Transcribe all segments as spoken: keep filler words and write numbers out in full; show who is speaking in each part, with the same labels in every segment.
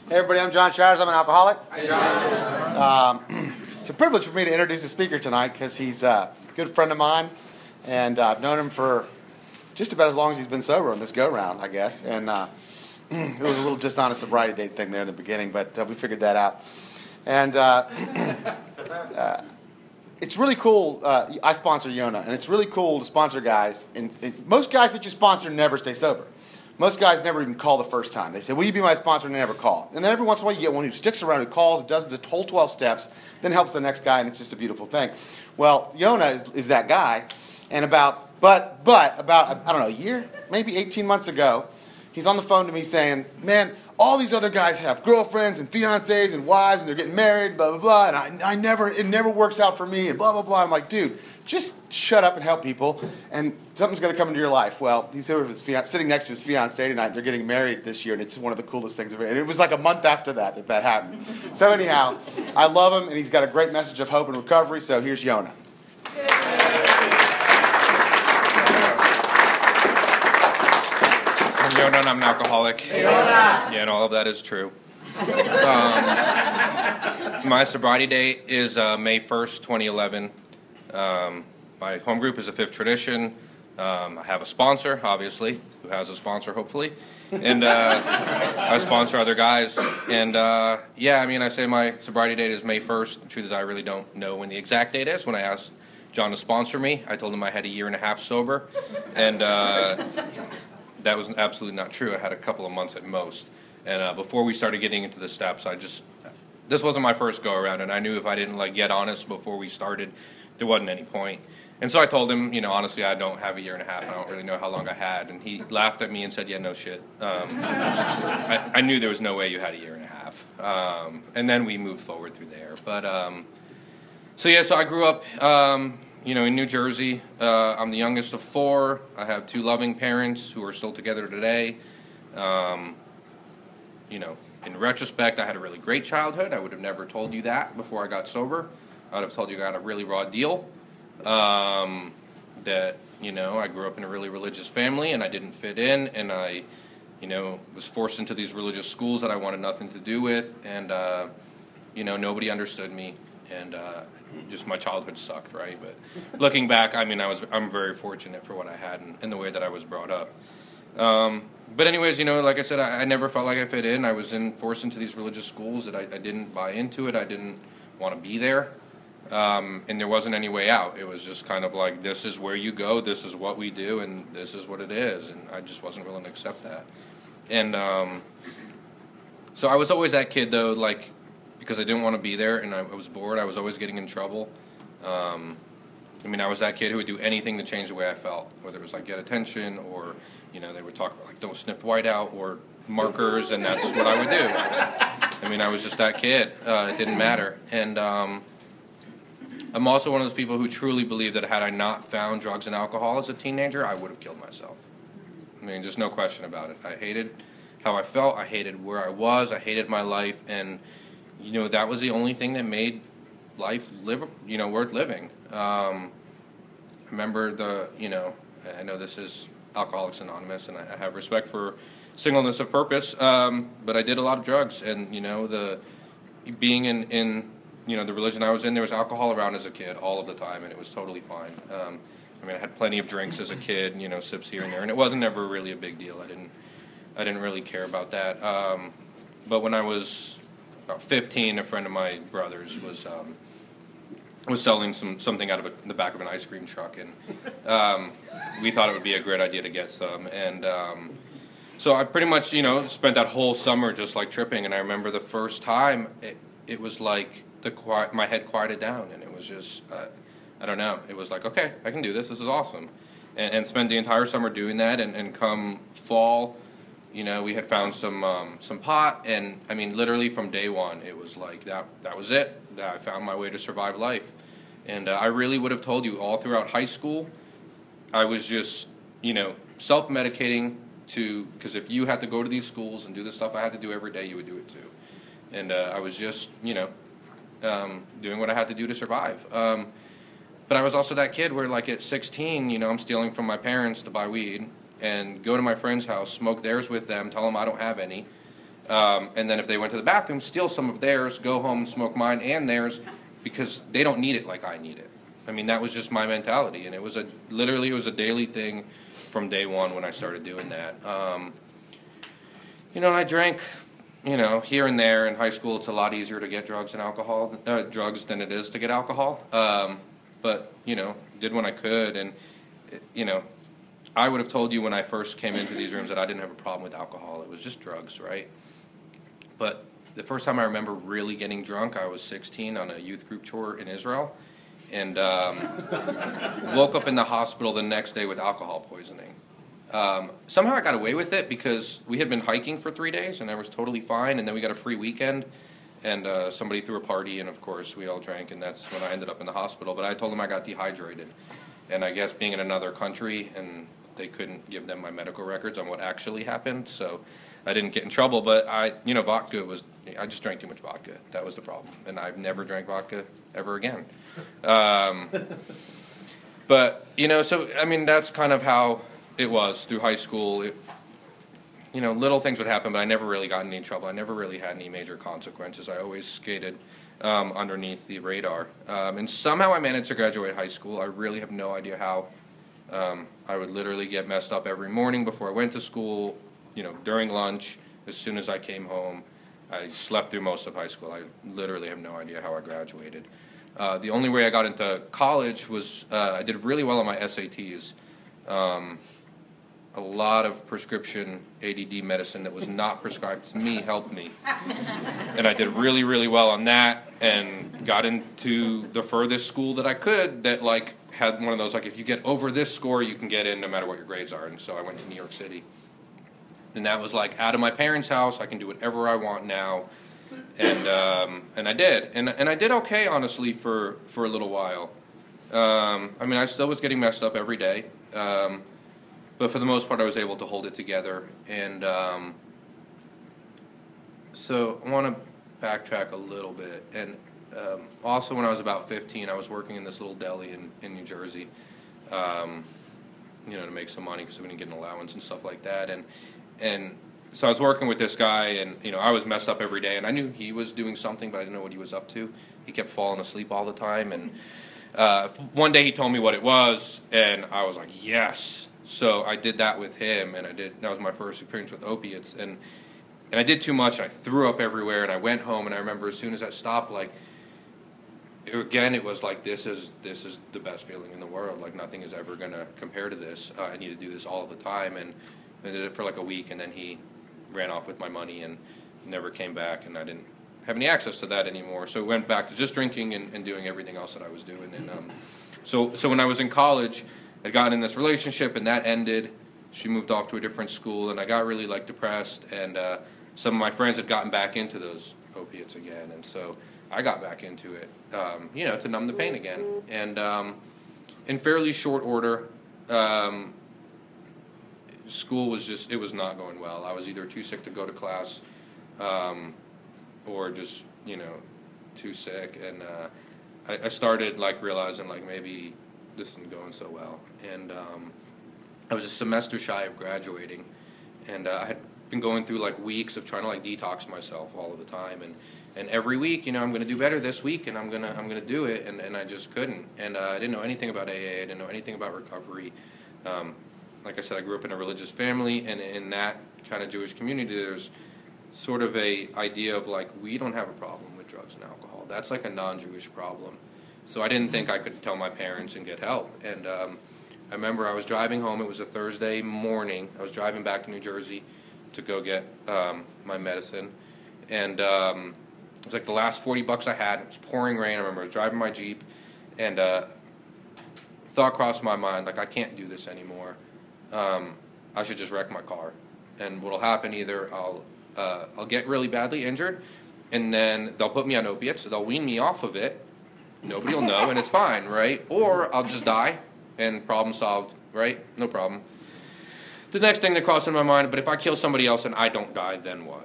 Speaker 1: Hey everybody, I'm John Shires. I'm an alcoholic.
Speaker 2: Hi, John.
Speaker 1: Um, it's a privilege for me to introduce the speaker tonight because he's a good friend of mine, and uh, I've known him for just about as long as he's been sober on this go-round, I guess. And uh, it was a little dishonest sobriety date thing there in the beginning, but uh, we figured that out. And uh, uh, it's really cool. Uh, I sponsor Yona, and it's really cool to sponsor guys. And, and most guys that you sponsor never stay sober. Most guys never even call the first time. They say, will you be my sponsor? And they never call. And then every once in a while you get one who sticks around, who calls, does the whole twelve steps, then helps the next guy, and it's just a beautiful thing. Well, Yona is, is that guy. And about, but, but, about, I don't know, a year, maybe eighteen months ago, he's on the phone to me saying, man, all these other guys have girlfriends and fiancés and wives, and they're getting married, blah, blah, blah, and I, I never, it never works out for me, and blah, blah, blah. I'm like, dude, just shut up and help people, and something's going to come into your life. Well, he's here with his fian- sitting next to his fiancée tonight. They're getting married this year, and it's one of the coolest things ever. And it was like a month after that that that happened. So anyhow, I love him, and he's got a great message of hope and recovery, so here's Yona.
Speaker 2: I'm Yona, and I'm an alcoholic.
Speaker 1: Hey, Yona.
Speaker 2: Yeah, and all of that is true. Um, my sobriety date is uh, May first, twenty eleven. Um, my home group is a Fifth Tradition. Um, I have a sponsor, obviously, who has a sponsor, hopefully. And uh, I sponsor other guys. And, uh, yeah, I mean, I say my sobriety date is May first. The truth is I really don't know when the exact date is. When I asked John to sponsor me, I told him I had a year and a half sober. And uh, that was absolutely not true. I had a couple of months at most. And uh, before we started getting into the steps, I just, this wasn't my first go-around. And I knew if I didn't, like, get honest before we started, there wasn't any point. And so I told him, you know, honestly, I don't have a year and a half. I don't really know how long I had. And he laughed at me and said, yeah, no shit. Um, I, I knew there was no way you had a year and a half. Um, and then we moved forward through there. But, um, so yeah, so I grew up, um, you know, in New Jersey. Uh, I'm the youngest of four. I have two loving parents who are still together today. Um, you know, in retrospect, I had a really great childhood. I would have never told you that before I got sober. I would have told you I got a really raw deal. Um, that, you know, I grew up in a really religious family and I didn't fit in, and I, you know, was forced into these religious schools that I wanted nothing to do with, and, uh, you know, nobody understood me, and uh, just my childhood sucked, right? But looking back, I mean, I was, I'm very fortunate for what I had and, and the way that I was brought up. Um, but anyways, you know, like I said, I, I never felt like I fit in. I was in, forced into these religious schools that I, I didn't buy into it. I didn't want to be there. Um, and there wasn't any way out. It was just kind of like, this is where you go, this is what we do, and this is what it is. And I just wasn't willing to accept that. And um, so I was always that kid, though, like, because I didn't want to be there and I was bored, I was always getting in trouble. Um, I mean, I was that kid who would do anything to change the way I felt, whether it was like get attention or, you know, they would talk about, like, don't sniff white out or markers, and that's what I would do. I mean, I was just that kid. Uh, it didn't matter. And um, I'm also one of those people who truly believe that had I not found drugs and alcohol as a teenager, I would have killed myself. I mean, just no question about it. I hated how I felt. I hated where I was. I hated my life. And, you know, that was the only thing that made life, live, you know, worth living. Um, I remember the, you know, I know this is Alcoholics Anonymous, and I have respect for singleness of purpose, um, but I did a lot of drugs. And, you know, the being in... in you know, the religion I was in, there was alcohol around as a kid all of the time, and it was totally fine. Um, I mean, I had plenty of drinks as a kid, you know, sips here and there, and it wasn't ever really a big deal. I didn't, I didn't really care about that. Um, but when I was about fifteen, a friend of my brother's was um, was selling some something out of a, the back of an ice cream truck, and um, we thought it would be a great idea to get some. And um, so I pretty much, you know, spent that whole summer just like tripping. And I remember the first time, it, it was like the quiet, my head quieted down, and it was just, uh, I don't know, it was like, okay, I can do this, this is awesome. And, and spend the entire summer doing that, and, and come fall, you know, we had found some um, some pot, and I mean, literally from day one, it was like, that that was it, that I found my way to survive life. And uh, I really would have told you all throughout high school, I was just, you know, self-medicating to, because if you had to go to these schools and do the stuff I had to do every day, you would do it too. And uh, I was just, you know, Um, doing what I had to do to survive. Um, but I was also that kid where, like, at sixteen, you know, I'm stealing from my parents to buy weed and go to my friend's house, smoke theirs with them, tell them I don't have any, Um, and then if they went to the bathroom, steal some of theirs, go home, smoke mine and theirs, because they don't need it like I need it. I mean, that was just my mentality, and it was a literally it was a daily thing from day one when I started doing that. Um, you know, and I drank, you know, here and there. In high school, it's a lot easier to get drugs and alcohol, uh, drugs than it is to get alcohol. Um, but you know, did when I could, and you know, I would have told you when I first came into these rooms that I didn't have a problem with alcohol. It was just drugs, right? But the first time I remember really getting drunk, I was sixteen on a youth group tour in Israel, and um, woke up in the hospital the next day with alcohol poisoning. Um, somehow I got away with it because we had been hiking for three days and I was totally fine, and then we got a free weekend, and uh, somebody threw a party, and of course we all drank, and that's when I ended up in the hospital. But I told them I got dehydrated, and I guess being in another country, and they couldn't give them my medical records on what actually happened, so I didn't get in trouble. But I, you know, vodka was, I just drank too much vodka. That was the problem, and I've never drank vodka ever again. Um, but, you know, so, I mean, that's kind of how it was through high school. It, you know, little things would happen, but I never really got in any trouble. I never really had any major consequences. I always skated um, underneath the radar. Um, and somehow I managed to graduate high school. I really have no idea how. Um, I would literally get messed up every morning before I went to school, you know, during lunch, as soon as I came home. I slept through most of high school. I literally have no idea how I graduated. Uh, the only way I got into college was uh, I did really well on my S A Ts. Um, a lot of prescription A D D medicine that was not prescribed to me helped me. And I did really, really well on that, and got into the furthest school that I could that, like, had one of those, like, if you get over this score, you can get in no matter what your grades are. And so I went to New York City. And that was like out of my parents' house. I can do whatever I want now. And um, and I did. And and I did okay, honestly, for, for a little while. Um, I mean, I still was getting messed up every day. Um, but for the most part, I was able to hold it together. And um, so I want to backtrack a little bit. And um, also when I was about fifteen, I was working in this little deli in, in New Jersey, um, you know, to make some money because we didn't get an allowance and stuff like that. And And so I was working with this guy, and, you know, I was messed up every day, and I knew he was doing something, but I didn't know what he was up to. He kept falling asleep all the time, and uh, one day he told me what it was, and I was like, yes. So I did that with him, and I did. That was my first experience with opiates, and and I did too much, and I threw up everywhere, and I went home, and I remember as soon as I stopped, like, again, it was like, this is this is the best feeling in the world. Like, nothing is ever going to compare to this. Uh, I need to do this all the time, and I did it for like a week, and then he ran off with my money and never came back, and I didn't have any access to that anymore. So I went back to just drinking and, and doing everything else that I was doing. And um, so so when I was in college, I'd gotten in this relationship, and that ended. She moved off to a different school, and I got really like depressed, and uh, some of my friends had gotten back into those opiates again, and so I got back into it, um, you know, to numb the pain again. And um, in fairly short order, um, school was just, it was not going well. I was either too sick to go to class, um, or just, you know, too sick. And uh, I, I started, like, realizing, like, maybe this isn't going so well. And um, I was a semester shy of graduating. And uh, I had been going through, like, weeks of trying to, like, detox myself all of the time. And, and every week, you know, I'm going to do better this week, and I'm going to I'm gonna do it. And, and I just couldn't. And uh, I didn't know anything about A A. I didn't know anything about recovery. Um, Like I said, I grew up in a religious family, and in that kind of Jewish community, there's sort of a idea of, like, we don't have a problem with drugs and alcohol. That's like a non-Jewish problem. So I didn't think I could tell my parents and get help. And um, I remember I was driving home. It was a Thursday morning. I was driving back to New Jersey to go get um, my medicine. And um, it was like the last forty bucks I had. It was pouring rain. I remember I was driving my Jeep, and uh, thought crossed my mind, like, I can't do this anymore. Um, I should just wreck my car, and what'll happen, either I'll uh, I'll get really badly injured, and then they'll put me on opiates, so they'll wean me off of it. Nobody will know, and it's fine, right? Or I'll just die, and problem solved, right? No problem. The next thing that crossed in my mind, but if I kill somebody else and I don't die, then what?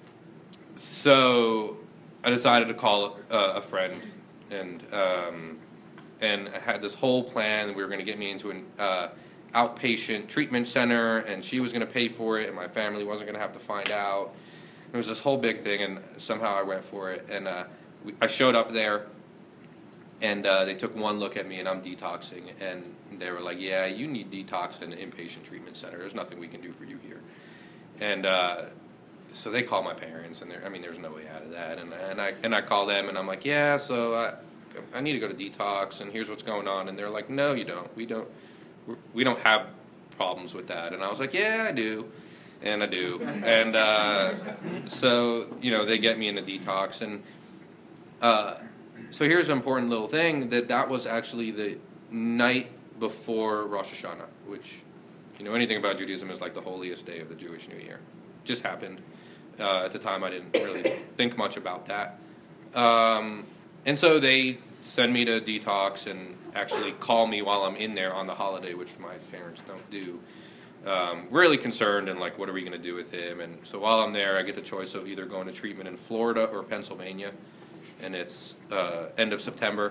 Speaker 2: So I decided to call uh, a friend, and um, and I had this whole plan. We were going to get me into an uh, outpatient treatment center, and she was going to pay for it, and my family wasn't going to have to find out. it was this whole big thing, and somehow I went for it. And uh, we, I showed up there, and uh, they took one look at me, and I'm detoxing, and they were like, yeah, you need detox in an inpatient treatment center. There's nothing we can do for you here. And uh, so they call my parents, and I mean, there's no way out of that. And, and, I, and I call them, and I'm like, yeah, so I, I need to go to detox, and here's what's going on. And they're like, no, you don't. We don't, we don't have problems with that. And I was like, yeah, I do. And I do. And uh, so, you know, they get me into detox. And uh, so here's an important little thing, that that was actually the night before Rosh Hashanah, which, if you know anything about Judaism, is like the holiest day of the Jewish New Year. Just happened. Uh, at the time, I didn't really think much about that. Um, and so they send me to detox and actually call me while I'm in there on the holiday, which my parents don't do. Um, really concerned and like, what are we going to do with him? And so while I'm there, I get the choice of either going to treatment in Florida or Pennsylvania, and it's uh, end of September.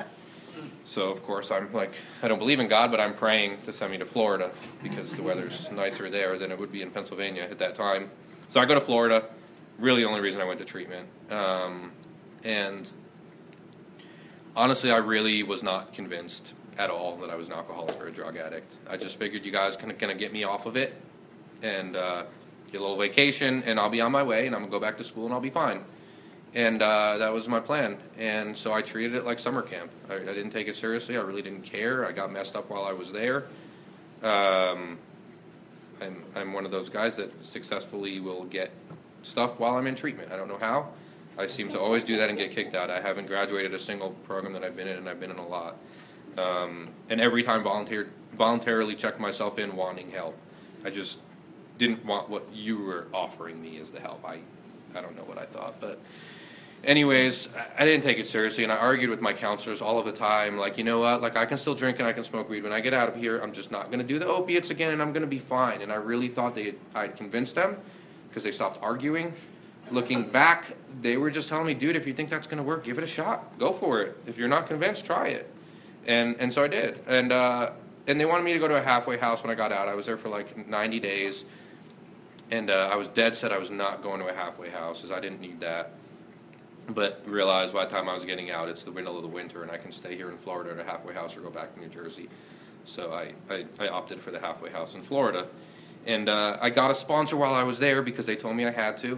Speaker 2: So of course I'm like, I don't believe in God, but I'm praying to send me to Florida because the weather's nicer there than it would be in Pennsylvania at that time. So I go to Florida. Really, the only reason I went to treatment. Um, and honestly, I really was not convinced at all that I was an alcoholic or a drug addict. I just figured you guys can kind of get me off of it and uh, get a little vacation, and I'll be on my way, and I'm going to go back to school, and I'll be fine. And uh, that was my plan. And so I treated it like summer camp. I, I didn't take it seriously. I really didn't care. I got messed up while I was there. Um, I'm, I'm one of those guys that successfully will get stuff while I'm in treatment. I don't know how. I seem to always do that and get kicked out. I haven't graduated a single program that I've been in, and I've been in a lot. Um, and every time volunteered, voluntarily checked myself in wanting help. I just didn't want what you were offering me as the help. I, I don't know what I thought. But anyways, I, I didn't take it seriously, and I argued with my counselors all of the time. Like, you know what? Like, I can still drink and I can smoke weed. When I get out of here, I'm just not going to do the opiates again, and I'm going to be fine. And I really thought they had, I had convinced them because they stopped arguing. Looking back, they were just telling me, dude, if you think that's going to work, give it a shot. Go for it. If you're not convinced, try it. And and so I did. And uh, and they wanted me to go to a halfway house when I got out. I was there for like ninety days. And uh, I was dead set I was not going to a halfway house, as I didn't need that. But realized by the time I was getting out, it's the middle of the winter, and I can stay here in Florida at a halfway house or go back to New Jersey. So I, I, I opted for the halfway house in Florida. And uh, I got a sponsor while I was there because they told me I had to.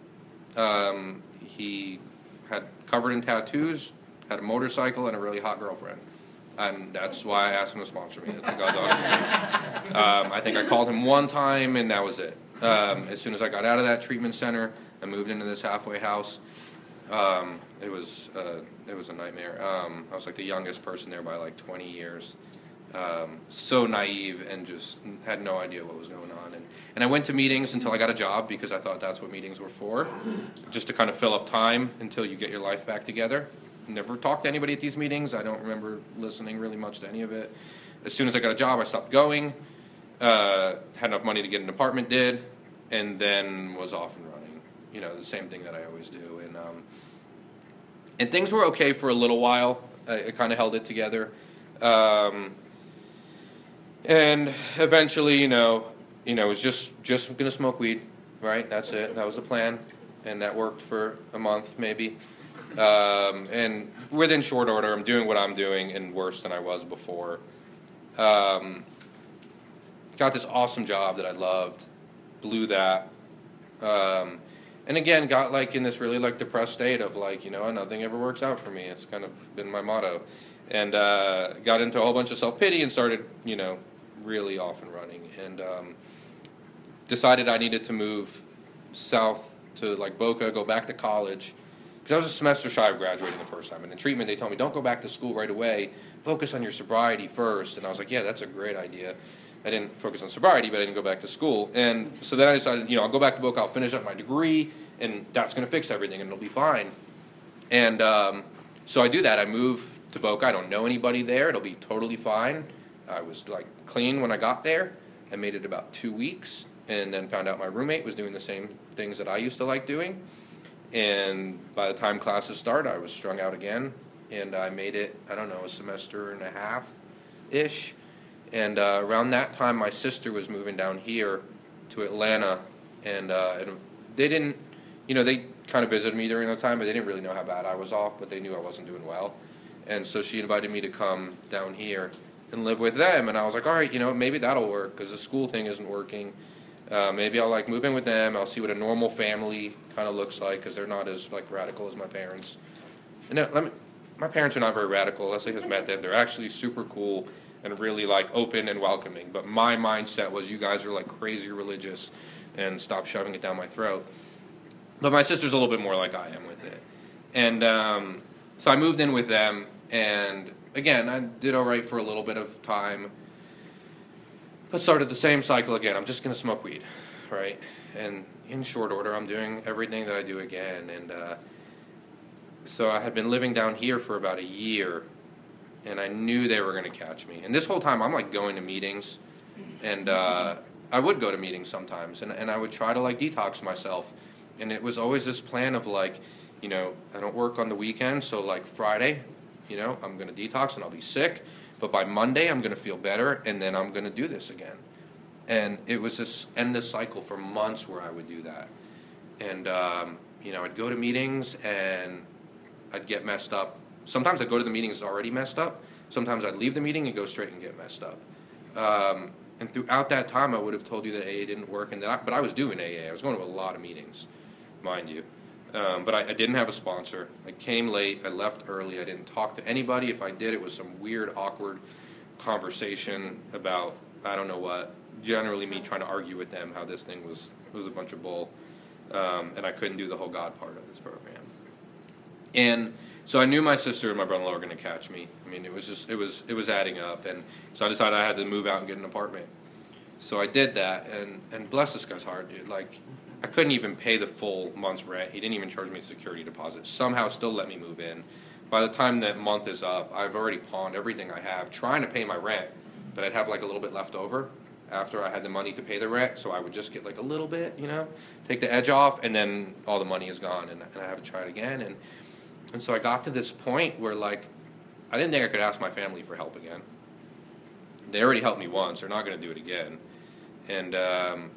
Speaker 2: Um, he had covered in tattoos, had a motorcycle, and a really hot girlfriend. And that's why I asked him to sponsor me. That's a God's honest truth. Um, I think I called him one time, and that was it. Um, as soon as I got out of that treatment center, I moved into this halfway house. Um, it was uh, it was a nightmare. Um, I was like the youngest person there by like twenty years. Um, so naive and just had no idea what was going on. And, and I went to meetings until I got a job because I thought that's what meetings were for, just to kind of fill up time until you get your life back together. Never talked to anybody at these meetings. I don't remember listening really much to any of it. As soon as I got a job, I stopped going, uh, had enough money to get an apartment, did, and then was off and running. You know, the same thing that I always do. And um, and things were okay for a little while. I, I kind of held it together. Um, and eventually, you know, you know, it was just, just going to smoke weed, right? That's it. That was the plan. And that worked for a month, maybe. Um, and within short order, I'm doing what I'm doing and worse than I was before. Um, got this awesome job that I loved, blew that. Um, and again, got like in this really like depressed state of like, you know, nothing ever works out for me. It's kind of been my motto. And uh, got into a whole bunch of self-pity and started, you know, really off and running. And um, decided I needed to move south to like Boca, go back to college. Because I was a semester shy of graduating the first time. And in treatment, they told me, don't go back to school right away. Focus on your sobriety first. And I was like, yeah, that's a great idea. I didn't focus on sobriety, but I didn't go back to school. And so then I decided, you know, I'll go back to Boca, I'll finish up my degree, and that's going to fix everything, and it'll be fine. And um, so I do that. I move to Boca. I don't know anybody there. It'll be totally fine. I was, like, clean when I got there. I made it about two weeks, and then found out my roommate was doing the same things that I used to like doing. And by the time classes start, I was strung out again, and I made it, I don't know, a semester and a half-ish. And uh, around that time, my sister was moving down here to Atlanta, and, uh, and they didn't you know, they kind of visited me during that time, but they didn't really know how bad I was off, but they knew I wasn't doing well. And so she invited me to come down here and live with them. And I was like, all right, you know, maybe that'll work because the school thing isn't working. Uh, maybe I'll, like, move in with them. I'll see what a normal family kind of looks like because they're not as, like, radical as my parents. And now, let me, my parents are not very radical. Leslie has met them. They're actually super cool and really, like, open and welcoming. But my mindset was you guys are, like, crazy religious and stop shoving it down my throat. But my sister's a little bit more like I am with it. And um, so I moved in with them. And, again, I did all right for a little bit of time. But started the same cycle again. I'm just going to smoke weed, right? And in short order, I'm doing everything that I do again. And uh, so I had been living down here for about a year, and I knew they were going to catch me. And this whole time, I'm, like, going to meetings. And uh, I would go to meetings sometimes, and, and I would try to, like, detox myself. And it was always this plan of, like, you know, I don't work on the weekend, so, like, Friday, you know, I'm going to detox, and I'll be sick. But by Monday, I'm going to feel better, and then I'm going to do this again. And it was this endless cycle for months where I would do that. And, um, you know, I'd go to meetings, and I'd get messed up. Sometimes I'd go to the meetings already messed up. Sometimes I'd leave the meeting and go straight and get messed up. Um, and throughout that time, I would have told you that A A didn't work. And that I, but I was doing A A. I was going to a lot of meetings, mind you. Um, but I, I didn't have a sponsor. I came late. I left early. I didn't talk to anybody. If I did, it was some weird, awkward conversation about I don't know what. Generally, me trying to argue with them how this thing was was a bunch of bull, um, and I couldn't do the whole God part of this program. And so I knew my sister and my brother-in-law were going to catch me. I mean, it was just it was it was adding up, and so I decided I had to move out and get an apartment. So I did that, and and bless this guy's heart, dude. Like, I couldn't even pay the full month's rent. He didn't even charge me a security deposit. Somehow still let me move in. By the time that month is up, I've already pawned everything I have trying to pay my rent, but I'd have like a little bit left over after I had the money to pay the rent, so I would just get like a little bit, you know, take the edge off, and then all the money is gone, and, and I have to try it again. And, and so I got to this point where, like, I didn't think I could ask my family for help again. They already helped me once. They're not going to do it again. And, um...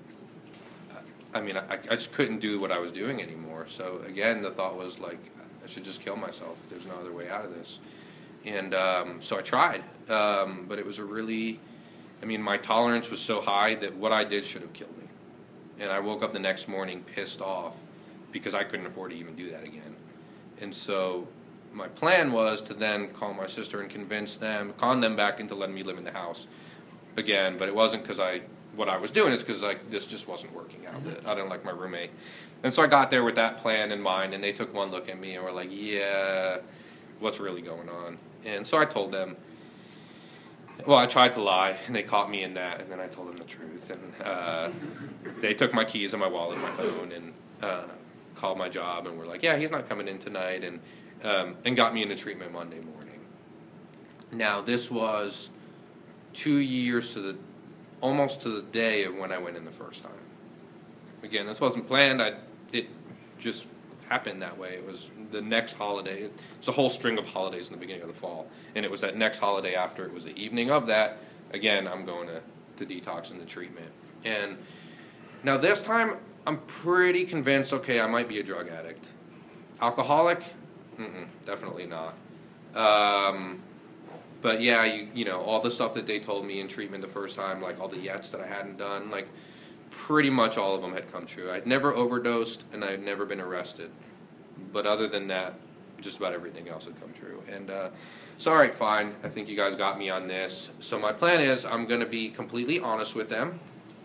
Speaker 2: I mean, I, I just couldn't do what I was doing anymore. So, again, the thought was, like, I should just kill myself. There's no other way out of this. And um, so I tried. Um, but it was a really, I mean, my tolerance was so high that what I did should have killed me. And I woke up the next morning pissed off because I couldn't afford to even do that again. And so my plan was to then call my sister and convince them, con them back into letting me live in the house again. But it wasn't because I... what I was doing is because like this just wasn't working out. I didn't like my roommate. And so I got there with that plan in mind, and they took one look at me and were like, yeah, what's really going on? And so I told them, well, I tried to lie, and they caught me in that, and then I told them the truth. And uh, they took my keys and my wallet and my phone and uh, called my job and were like, yeah, he's not coming in tonight, and, um, and got me into treatment Monday morning. Now, this was two years to the almost to the day of when I went in the first time. Again, this wasn't planned. I it just happened that way. It was the next holiday. It's a whole string of holidays in the beginning of the fall. And it was that next holiday after. It was the evening of that. Again, I'm going to, to detox and the treatment. And now this time, I'm pretty convinced, okay, I might be a drug addict. Alcoholic? Mm-mm, definitely not. Um... But yeah, you you know, all the stuff that they told me in treatment the first time, like all the yets that I hadn't done, like pretty much all of them had come true. I'd never overdosed and I'd never been arrested. But other than that, just about everything else had come true. And uh, so, all right, fine. I think you guys got me on this. So my plan is I'm going to be completely honest with them,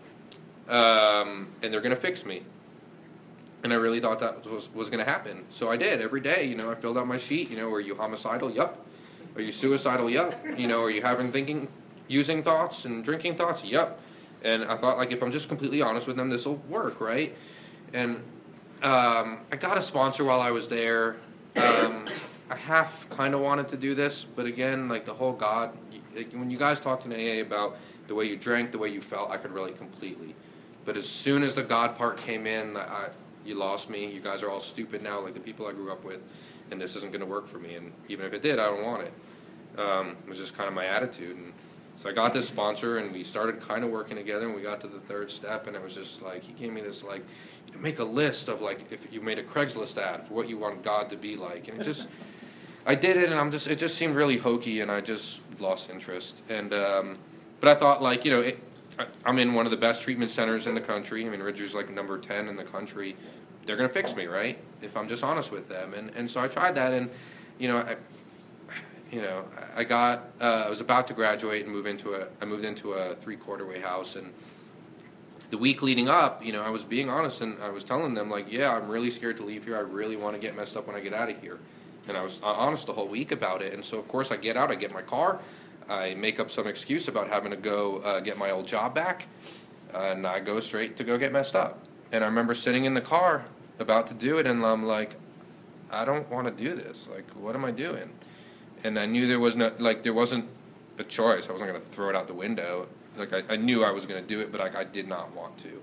Speaker 2: um, and they're going to fix me. And I really thought that was, was going to happen. So I did. Every day, you know, I filled out my sheet. You know, were you homicidal? Yup. Are you suicidal? Yup. You know, are you having thinking, using thoughts and drinking thoughts? Yup. And I thought, like, if I'm just completely honest with them, this will work, right? And um, I got a sponsor while I was there. Um, I half kind of wanted to do this, but again, like the whole God, when you guys talked in A A about the way you drank, the way you felt, I could relate completely. But as soon as the God part came in, I, you lost me. You guys are all stupid now, like the people I grew up with, and this isn't going to work for me. And even if it did, I don't want it. Um, it was just kind of my attitude. And So I got this sponsor, and we started kind of working together, and we got to the third step, and it was just like, he gave me this, like, make a list of, like, if you made a Craigslist ad for what you want God to be like. And it just, I did it, and I'm just, it just seemed really hokey, and I just lost interest. And, um, but I thought, like, you know, it, I'm in one of the best treatment centers in the country. I mean, Ridgeway's like number ten in the country. They're going to fix me, right? If I'm just honest with them. And, and so I tried that, and, you know, I, You know, I got. Uh, I was about to graduate and move into a. I moved into a three-quarter way house, and the week leading up, you know, I was being honest, and I was telling them, like, yeah, I'm really scared to leave here. I really want to get messed up when I get out of here, and I was honest the whole week about it. And so, of course, I get out. I get my car. I make up some excuse about having to go uh, get my old job back, and I go straight to go get messed up. And I remember sitting in the car about to do it, and I'm like, I don't want to do this. Like, what am I doing? And I knew there was no, like, there wasn't a choice. I wasn't going to throw it out the window. Like, I, I knew I was going to do it, but like, I did not want to.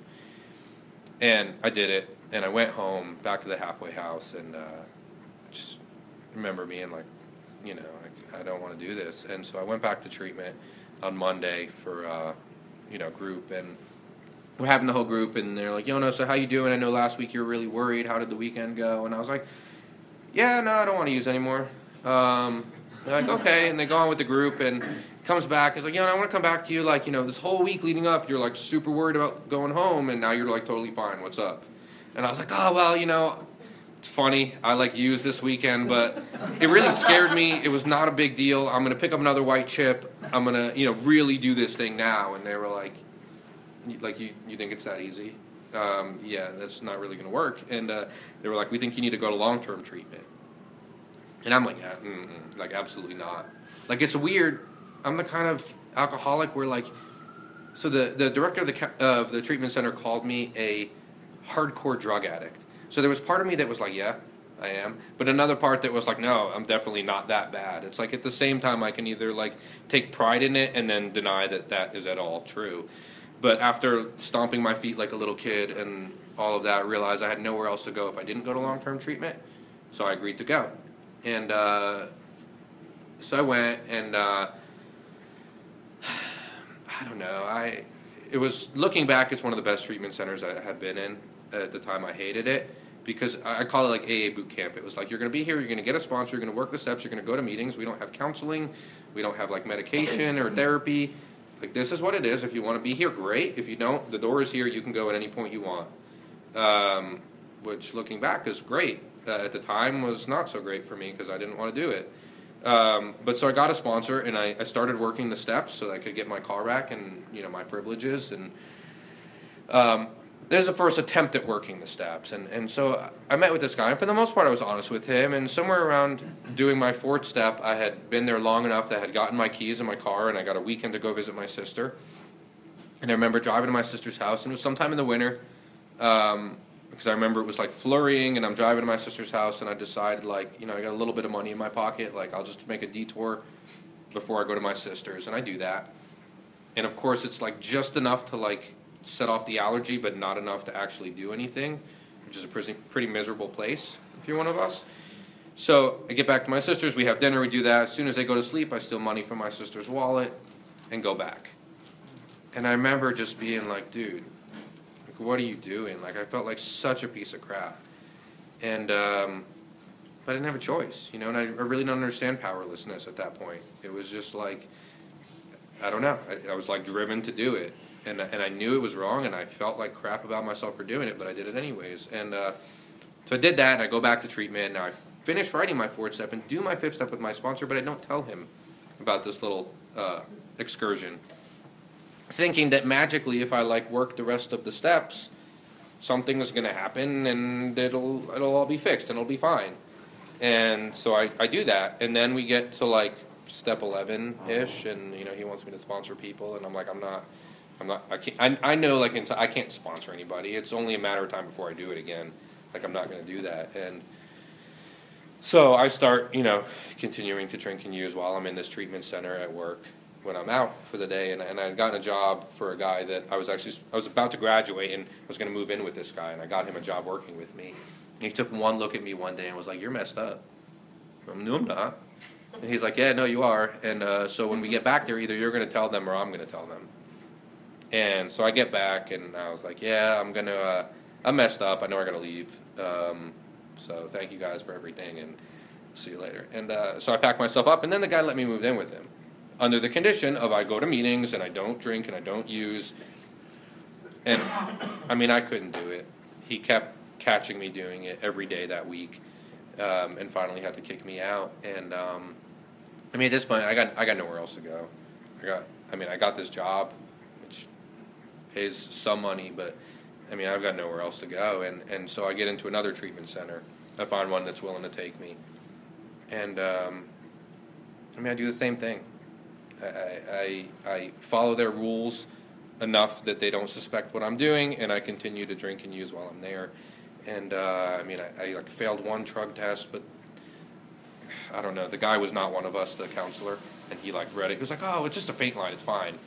Speaker 2: And I did it, and I went home, back to the halfway house, and uh, just remember being like, you know, I, I don't want to do this. And so I went back to treatment on Monday for, uh, you know, group, and we're having the whole group, and they're like, yo, no, so how you doing? I know last week you were really worried. How did the weekend go? And I was like, yeah, no, I don't want to use anymore. Um, they're like, okay, and they go on with the group, and comes back. He's like, yeah, I want to come back to you. Like, you know, this whole week leading up, you're like super worried about going home, and now you're like totally fine. What's up? And I was like, oh, well, you know, it's funny. I like use this weekend, but it really scared me. It was not a big deal. I'm gonna pick up another white chip. I'm gonna, you know, really do this thing now. And they were like, like you, you think it's that easy? Um, yeah, that's not really gonna work. And uh, they were like, we think you need to go to long-term treatment. And I'm like, yeah, mm-mm, like absolutely not. Like it's weird. I'm the kind of alcoholic where like, so the, the director of the uh, of the treatment center called me a hardcore drug addict. So there was part of me that was like, yeah, I am. But another part that was like, no, I'm definitely not that bad. It's like at the same time I can either like take pride in it and then deny that that is at all true. But after stomping my feet like a little kid and all of that, I realized I had nowhere else to go if I didn't go to long-term treatment. So I agreed to go. And uh, so I went, and uh, I don't know. I it was looking back, it's one of the best treatment centers I had been in. At the time, I hated it because I call it like A A boot camp. It was like you're going to be here, you're going to get a sponsor, you're going to work the steps, you're going to go to meetings. We don't have counseling, we don't have like medication or therapy. Like this is what it is. If you want to be here, great. If you don't, the door is here. You can go at any point you want. Um, which, looking back, is great. Uh, at the time was not so great for me because I didn't want to do it. Um, but so I got a sponsor, and I, I started working the steps so that I could get my car back and, you know, my privileges. And um, there's the first attempt at working the steps. And, and so I met with this guy, and for the most part I was honest with him. And somewhere around doing my fourth step, I had been there long enough that I had gotten my keys in my car, and I got a weekend to go visit my sister. And I remember driving to my sister's house, and it was sometime in the winter. Um, Because I remember it was like flurrying, and I'm driving to my sister's house, and I decided, like, you know, I got a little bit of money in my pocket, like, I'll just make a detour before I go to my sister's, and I do that. And of course, it's like just enough to like set off the allergy, but not enough to actually do anything, which is a pretty, pretty miserable place if you're one of us. So I get back to my sister's, we have dinner, we do that. As soon as they go to sleep, I steal money from my sister's wallet and go back. And I remember just being like, dude, what are you doing? Like, I felt like such a piece of crap. And, um, but I didn't have a choice, you know, and I, I really didn't understand powerlessness at that point. It was just like, I don't know. I, I was like driven to do it. And, and I knew it was wrong, and I felt like crap about myself for doing it, but I did it anyways. And uh, so I did that, and I go back to treatment. Now I finish writing my fourth step and do my fifth step with my sponsor, but I don't tell him about this little uh, excursion, thinking that magically if I like work the rest of the steps, something is going to happen and it'll it'll all be fixed and it'll be fine. And so I, I do that, and then we get to like step eleven ish, and you know he wants me to sponsor people, and I'm like I'm not I'm not I can't I, I know like I can't sponsor anybody. It's only a matter of time before I do it again. Like I'm not going to do that. And so I start you know continuing to drink and use while I'm in this treatment center at work. When I'm out for the day, and, and I had gotten a job for a guy that I was actually, I was about to graduate, and I was going to move in with this guy, and I got him a job working with me. And he took one look at me one day and was like, you're messed up. I'm, no, I'm not. And he's like, yeah, no, you are. And uh, so when we get back there, either you're going to tell them or I'm going to tell them. And so I get back, and I was like, yeah, I'm going to, uh, I messed up. I know I got to leave. Um, so thank you guys for everything, and see you later. And uh, so I packed myself up, and then the guy let me move in with him under the condition of I go to meetings, and I don't drink, and I don't use. And, I mean, I couldn't do it. He kept catching me doing it every day that week, um, and finally had to kick me out. And, um, I mean, at this point, I got I got nowhere else to go. I got, I mean, I got this job, which pays some money, but, I mean, I've got nowhere else to go. And, and so I get into another treatment center. I find one that's willing to take me. And, um, I mean, I do the same thing. I, I, I follow their rules enough that they don't suspect what I'm doing, and I continue to drink and use while I'm there. And, uh, I mean, I, I like failed one drug test, but I don't know. The guy was not one of us, the counselor, and he, like, read it. He was like, oh, it's just a faint line. It's fine.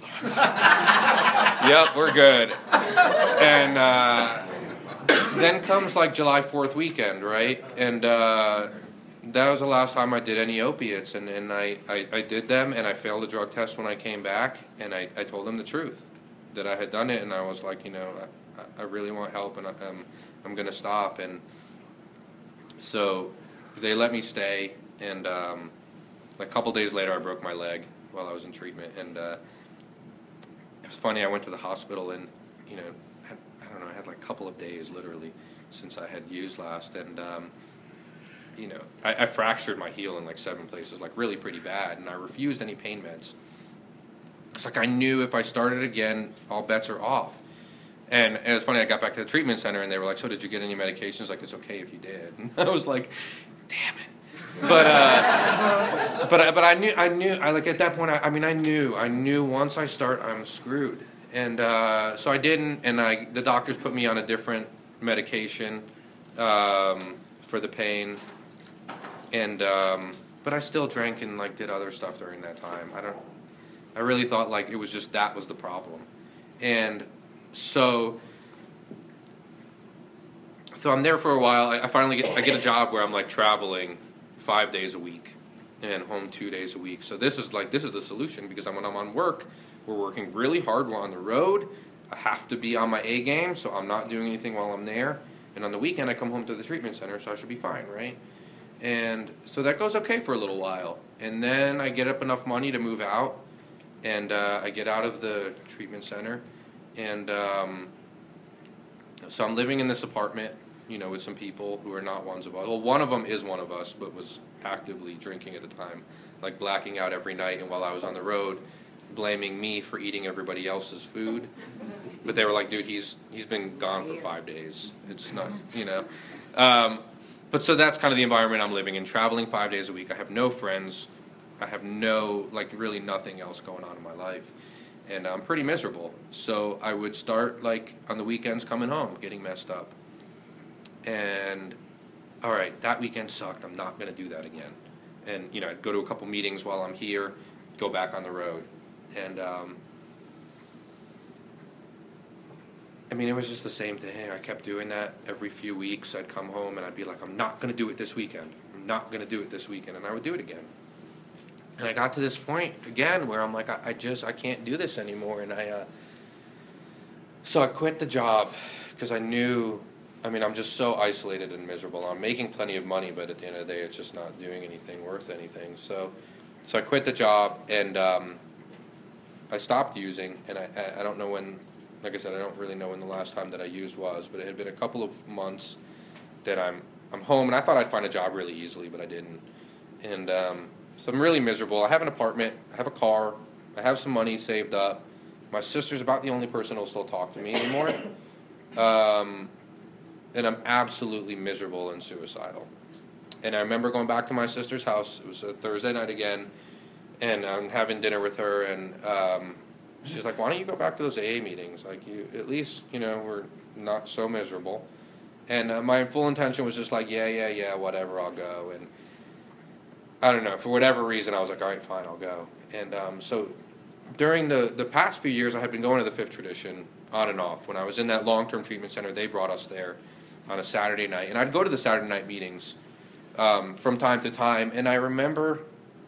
Speaker 2: Yep, we're good. And uh, then comes, like, July fourth weekend, right? And uh, that was the last time I did any opiates, and, and I, I, I did them, and I failed the drug test when I came back, and I, I told them the truth, that I had done it, and I was like, you know, I, I really want help, and I, I'm, I'm going to stop. And so they let me stay, and um, a couple days later I broke my leg while I was in treatment, and uh, it was funny, I went to the hospital, and, you know, had, I don't know, I had like a couple of days, literally, since I had used last, and um, you know, I, I fractured my heel in like seven places, like really pretty bad, and I refused any pain meds. It's like I knew if I started again, all bets are off. And it was funny, I got back to the treatment center, and they were like, so did you get any medications? Like, it's okay if you did. And I was like, damn it. But uh, but I, but I knew I knew I like at that point I, I mean I knew I knew once I start I'm screwed, and uh, so I didn't, and I the doctors put me on a different medication um, for the pain. And, um, but I still drank and, like, did other stuff during that time. I don't, I really thought, like, it was just that was the problem. And so, so I'm there for a while. I, I finally get, I get a job where I'm, like, traveling five days a week and home two days a week. So this is, like, this is the solution, because when I'm on work, we're working really hard. We're on the road. I have to be on my A game, so I'm not doing anything while I'm there. And on the weekend, I come home to the treatment center, so I should be fine, right? And so that goes okay for a little while. And then I get up enough money to move out, and uh, I get out of the treatment center. And um, so I'm living in this apartment, you know, with some people who are not ones of us. Well, one of them is one of us, but was actively drinking at the time, like blacking out every night. And while I was on the road, blaming me for eating everybody else's food. But they were like, dude, he's he's been gone for five days. It's not, you know. Um, But so that's kind of the environment I'm living in, traveling five days a week. I have no friends. I have no, like, really nothing else going on in my life. And I'm pretty miserable. So I would start, like, on the weekends coming home, getting messed up. And, all right, that weekend sucked. I'm not going to do that again. And, you know, I'd go to a couple meetings while I'm here, go back on the road. And, um, I mean, it was just the same thing. I kept doing that every few weeks. I'd come home and I'd be like, I'm not going to do it this weekend. I'm not going to do it this weekend. And I would do it again. And I got to this point again where I'm like, I, I just, I can't do this anymore. And I, uh, so I quit the job because I knew, I mean, I'm just so isolated and miserable. I'm making plenty of money, but at the end of the day, it's just not doing anything worth anything. So, so I quit the job, and um, I stopped using. And I, I, I don't know when. Like I said, I don't really know when the last time that I used was, but it had been a couple of months that I'm I'm home, and I thought I'd find a job really easily, but I didn't. And um, so I'm really miserable. I have an apartment, I have a car, I have some money saved up. My sister's about the only person who'll still talk to me anymore. Um, and I'm absolutely miserable and suicidal. And I remember going back to my sister's house. It was a Thursday night again, and I'm having dinner with her, and um, she's like, why don't you go back to those A A meetings? Like, you at least, you know, we're not so miserable. And uh, my full intention was just like, yeah, yeah, yeah, whatever, I'll go. And I don't know, for whatever reason, I was like, all right, fine, I'll go. And um, so during the, the past few years, I had been going to the Fifth Tradition on and off. When I was in that long-term treatment center, they brought us there on a Saturday night. And I'd go to the Saturday night meetings um, from time to time. And I remember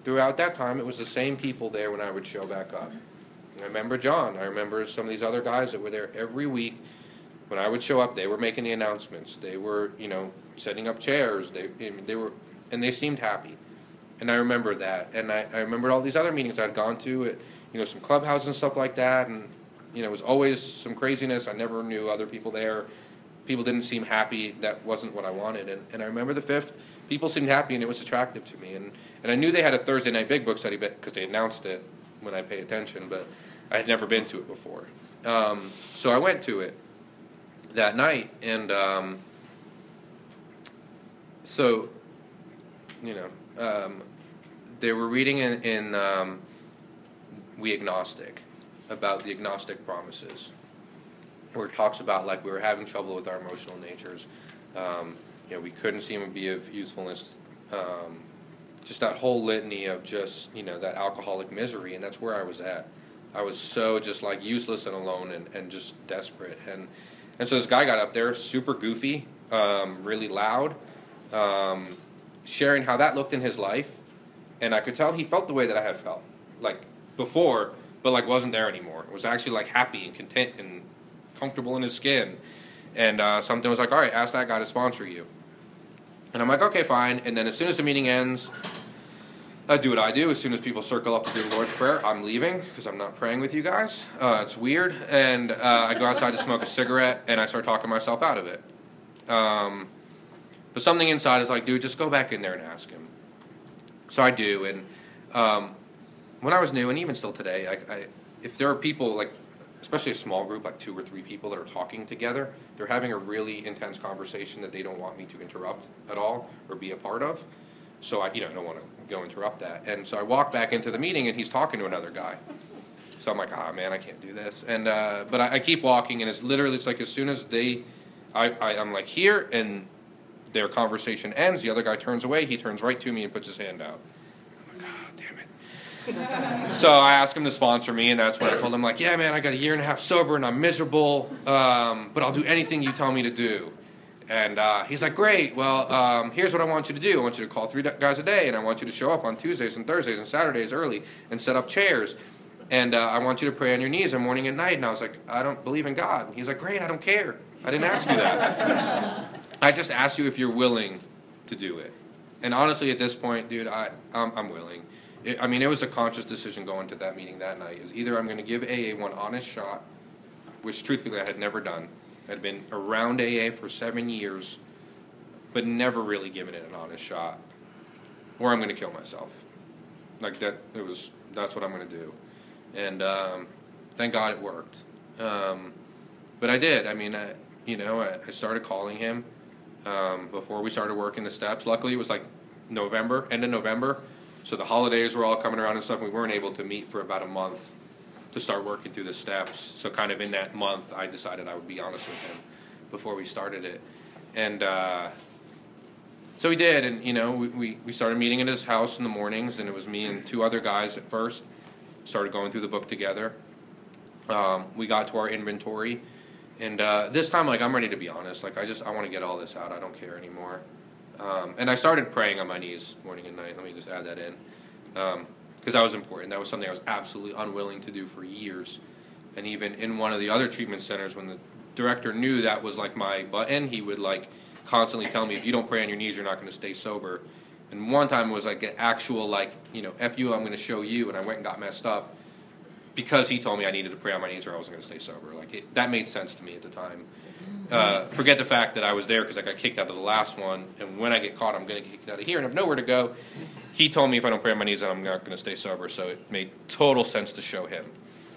Speaker 2: throughout that time, it was the same people there when I would show back up. And I remember John. I remember some of these other guys that were there every week. When I would show up, they were making the announcements. They were, you know, setting up chairs. They, they were, and they seemed happy. And I remember that. And I, I remembered all these other meetings I'd gone to, at, you know, some clubhouses and stuff like that. And, you know, it was always some craziness. I never knew other people there. People didn't seem happy. That wasn't what I wanted. And, and I remember the fifth, people seemed happy, and it was attractive to me. And, and I knew they had a Thursday night big book study because they announced it when I pay attention, but I had never been to it before. Um, so I went to it that night, and um, so, you know, um, they were reading in, in um, We Agnostic about the agnostic promises, where it talks about, like, we were having trouble with our emotional natures. Um, you know, we couldn't seem to be of usefulness. Um, just that whole litany of just, you know, that alcoholic misery, and that's where I was at. I was so just, like, useless and alone and, and just desperate. And and so this guy got up there, super goofy, um, really loud, um, sharing how that looked in his life. And I could tell he felt the way that I had felt, like, before, but, like, wasn't there anymore. It was actually, like, happy and content and comfortable in his skin. And uh, something was like, all right, ask that guy to sponsor you. And I'm like, okay, fine. And then as soon as the meeting ends, I do what I do. As soon as people circle up to do the Lord's Prayer, I'm leaving because I'm not praying with you guys. Uh, it's weird. And uh, I go outside to smoke a cigarette, and I start talking myself out of it. Um, but something inside is like, dude, just go back in there and ask him. So I do. And um, when I was new, and even still today, I, I, if there are people, like, especially a small group, like two or three people that are talking together, they're having a really intense conversation that they don't want me to interrupt at all or be a part of. So I, you know, don't want to go interrupt that. And so I walk back into the meeting, and he's talking to another guy. So I'm like, ah, oh, man, I can't do this. And uh, but I, I keep walking, and it's literally, it's like as soon as they, I, I, I'm like here, and their conversation ends, the other guy turns away, he turns right to me and puts his hand out. I'm like, ah, damn it. So I asked him to sponsor me, and that's when I told him, like, yeah, man, I got a year and a half sober, and I'm miserable, um, but I'll do anything you tell me to do. And uh, he's like, great, well, um, here's what I want you to do. I want you to call three guys a day, and I want you to show up on Tuesdays and Thursdays and Saturdays early and set up chairs. And uh, I want you to pray on your knees in morning and night. And I was like, I don't believe in God. And he's like, great, I don't care. I didn't ask you that. I just asked you if you're willing to do it. And honestly, at this point, dude, I, I'm, I'm willing. It, I mean, it was a conscious decision going to that meeting that night. Is either I'm going to give A A one honest shot, which truthfully I had never done. I'd been around A A for seven years, but never really given it an honest shot, or I'm going to kill myself. Like that, it was. That's what I'm going to do, and um, thank God it worked. Um, but I did. I mean, I, you know, I, I started calling him um, before we started working the steps. Luckily, it was like November, end of November, so the holidays were all coming around and stuff. We weren't able to meet for about a month to start working through the steps. So kind of in that month, I decided I would be honest with him before we started it. And uh, so we did, and, you know, we, we, we started meeting at his house in the mornings, and it was me and two other guys at first, started going through the book together. Um, we got to our inventory, and uh, this time, like, I'm ready to be honest. Like, I just, I want to get all this out. I don't care anymore. Um, and I started praying on my knees morning and night. Let me just add that in. Um, Because that was important. That was something I was absolutely unwilling to do for years. And even in one of the other treatment centers, when the director knew that was like my button, he would like constantly tell me, if you don't pray on your knees, you're not going to stay sober. And one time it was like an actual, like, you know, F you, I'm going to show you. And I went and got messed up because he told me I needed to pray on my knees or I wasn't going to stay sober. Like, it, that made sense to me at the time. Uh, forget the fact that I was there because I got kicked out of the last one, and when I get caught, I'm going to get kicked out of here and have nowhere to go. He told me if I don't pray on my knees, then I'm not going to stay sober, so it made total sense to show him.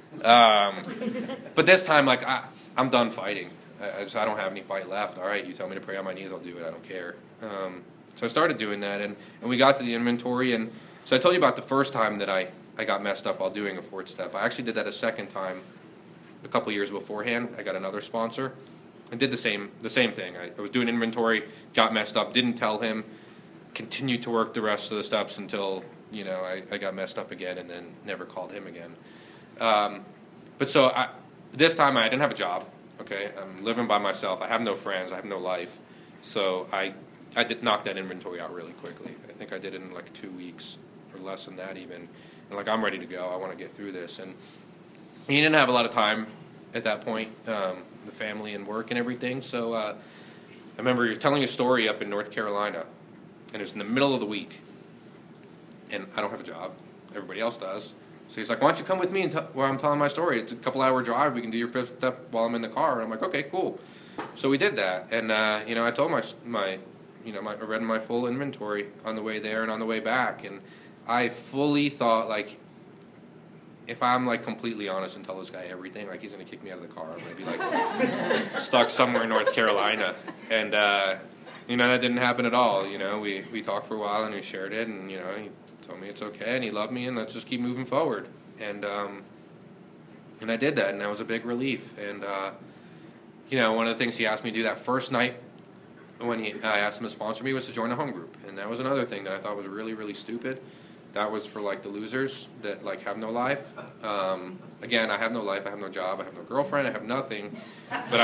Speaker 2: Um, but this time, like, I, I'm done fighting. I, I just I don't have any fight left. All right, you tell me to pray on my knees, I'll do it. I don't care. Um, so I started doing that, and, and we got to the inventory, and so I told you about the first time that I, I got messed up while doing a fourth step. I actually did that a second time a couple years beforehand. I got another sponsor. I did the same the same thing. I, I was doing inventory, got messed up, didn't tell him, continued to work the rest of the steps until, you know, I, I got messed up again and then never called him again. Um, but so I, this time I didn't have a job, okay? I'm living by myself. I have no friends. I have no life. So I, I did knock that inventory out really quickly. I think I did it in like two weeks or less than that even. And like, I'm ready to go. I want to get through this. And he didn't have a lot of time at that point, um, the family and work and everything. So uh, I remember he was telling a story up in North Carolina, and it was in the middle of the week. And I don't have a job. Everybody else does. So he's like, why don't you come with me and t- while I'm telling my story? It's a couple hour drive. We can do your fifth step while I'm in the car. And I'm like, okay, cool. So we did that. And, uh, you know, I told my, my you know, my, I read my full inventory on the way there and on the way back. And I fully thought, like, if I'm, like, completely honest and tell this guy everything, like, he's going to kick me out of the car. I'm going to be, like, stuck somewhere in North Carolina. And, uh, you know, that didn't happen at all. You know, we, we talked for a while and we shared it. And, you know, he told me it's okay, and he loved me, and let's just keep moving forward. And um, and I did that, and that was a big relief. And uh, you know, one of the things he asked me to do that first night when he, I asked him to sponsor me was to join a home group, and that was another thing that I thought was really, really stupid. That was for like the losers that like have no life. Um, again, I have no life. I have no job. I have no girlfriend. I have nothing. But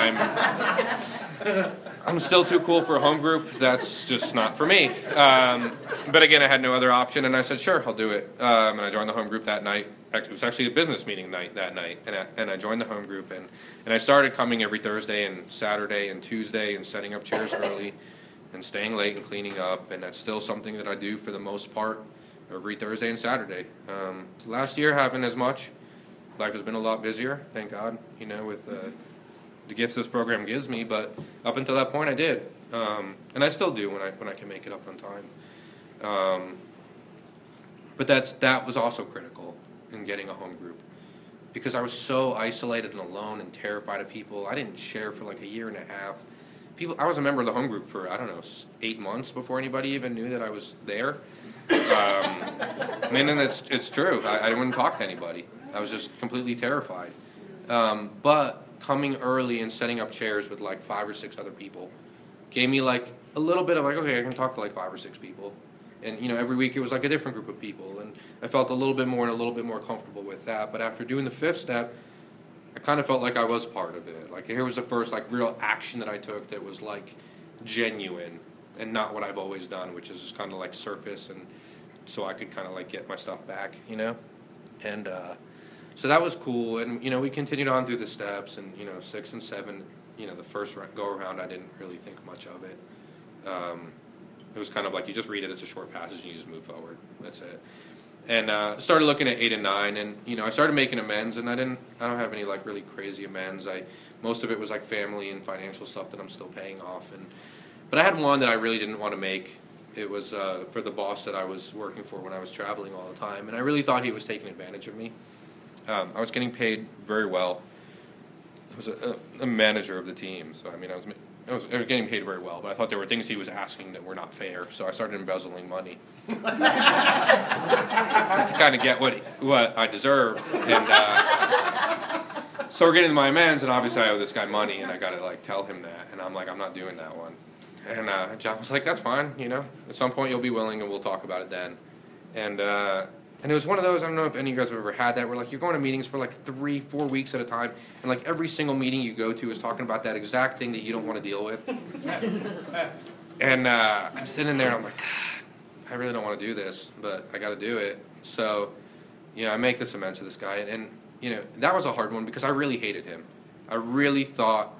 Speaker 2: I'm I'm still too cool for a home group. That's just not for me. Um, but again, I had no other option, and I said, sure, I'll do it. Um, and I joined the home group that night. It was actually a business meeting night that night, and I, and I joined the home group, and, and I started coming every Thursday and Saturday and Tuesday and setting up chairs early and staying late and cleaning up, and that's still something that I do for the most part every Thursday and Saturday. Um, last year haven't as much. Life has been a lot busier, thank God, you know, with uh, the gifts this program gives me, but up until that point I did. Um, and I still do when I when I can make it up on time. Um, but that's that was also critical in getting a home group, because I was so isolated and alone and terrified of people. I didn't share for like a year and a half. People, I was a member of the home group for, I don't know, eight months before anybody even knew that I was there. Um, I mean, and it's it's true. I, I wouldn't talk to anybody. I was just completely terrified. Um, but coming early and setting up chairs with like five or six other people gave me like a little bit of like, okay, I can talk to like five or six people. And, you know, every week it was like a different group of people. And I felt a little bit more and a little bit more comfortable with that. But after doing the fifth step, I kind of felt like I was part of it. Like, here was the first like real action that I took that was like genuine and not what I've always done, which is just kind of like surface, and so I could kind of like get my stuff back, you know? And uh, so that was cool. And, you know, we continued on through the steps, and, you know, six and seven, you know, the first go around, I didn't really think much of it. Um, it was kind of like you just read it, it's a short passage, and you just move forward. That's it. And uh, started looking at eight and nine, and, you know, I started making amends, and I didn't, I don't have any like really crazy amends. I, most of it was like family and financial stuff that I'm still paying off. And, but I had one that I really didn't want to make. It was uh, for the boss that I was working for when I was traveling all the time, and I really thought he was taking advantage of me. Um, I was getting paid very well. I was a, a manager of the team, so I mean, I was, I was I was getting paid very well, but I thought there were things he was asking that were not fair, so I started embezzling money to kind of get what what I deserved. And uh, so we're getting to my amends, and obviously I owe this guy money, and I got to like tell him that, and I'm like, I'm not doing that one. And uh, John was like, that's fine, you know. At some point you'll be willing, and we'll talk about it then. And uh, and it was one of those, I don't know if any of you guys have ever had that, where like you're going to meetings for like three, four weeks at a time, and like every single meeting you go to is talking about that exact thing that you don't want to deal with. And uh, I'm sitting there, and I'm like, God, I really don't want to do this, but I got to do it. So, you know, I make this amends to this guy, and, and you know, that was a hard one because I really hated him. I really thought.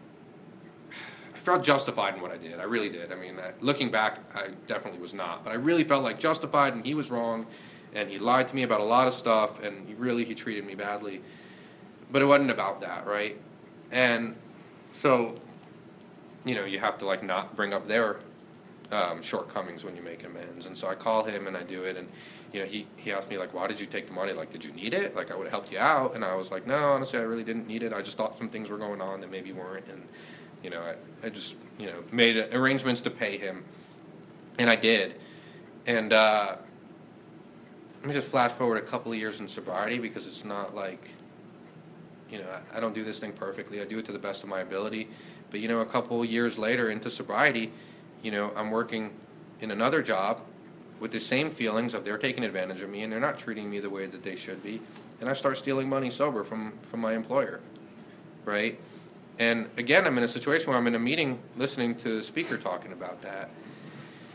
Speaker 2: I felt justified in what I did. I really did. I mean, uh, looking back, I definitely was not. But I really felt like justified, and he was wrong, and he lied to me about a lot of stuff, and he really, he treated me badly. But it wasn't about that, right? And so, you know, you have to, like, not bring up their um, shortcomings when you make amends. And so I call him, and I do it, and, you know, he, he asked me, like, why did you take the money? Like, did you need it? Like, I would have helped you out. And I was like, no, honestly, I really didn't need it. I just thought some things were going on that maybe weren't, and you know, I, I just, you know, made arrangements to pay him, and I did. And uh, let me just flash forward a couple of years in sobriety, because it's not like, you know, I, I don't do this thing perfectly. I do it to the best of my ability. But, you know, a couple of years later into sobriety, you know, I'm working in another job with the same feelings of they're taking advantage of me, and they're not treating me the way that they should be. And I start stealing money sober from, from my employer, right? And again, I'm in a situation where I'm in a meeting listening to the speaker talking about that.